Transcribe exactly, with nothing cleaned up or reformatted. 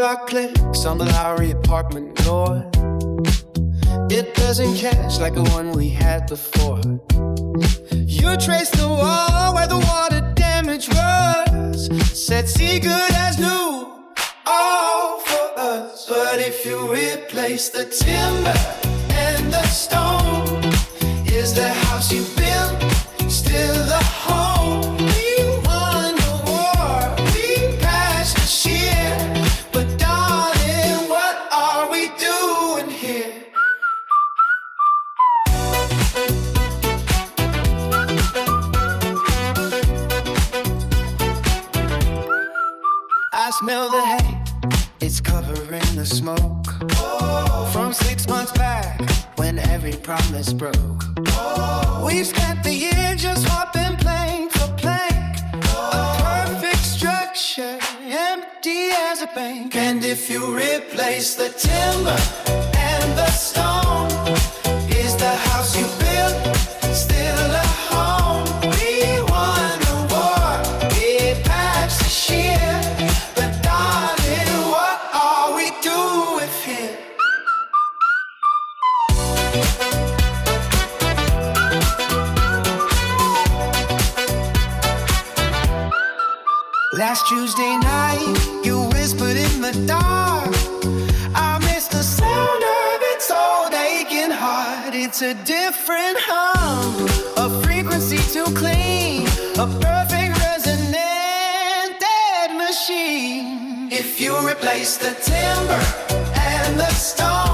our clicks on the Lowry apartment door. It doesn't catch like the one we had before. You trace the wall where the water damage was. Said see good as new, all for us. But if you replace the timber and the stone, is the house you built still the home? We won the war, we passed the sheer, but darling, what are we doing here? I smell the hay, it's covering the smoke. Oh, from six months back, when every promise broke. Oh, we've spent the year just hopping plank for plank. Oh, a perfect structure, empty as a bank. And if you replace the timber and the stone, is the house you built still a home? We won the war, we patched the sheer, but darling, what are we doing here? Last Tuesday night, you whispered in the dark. I miss the sound of its old aching heart. It's a different hum, a frequency too clean, a perfect resonant dead machine. If you replace the timber and the stone,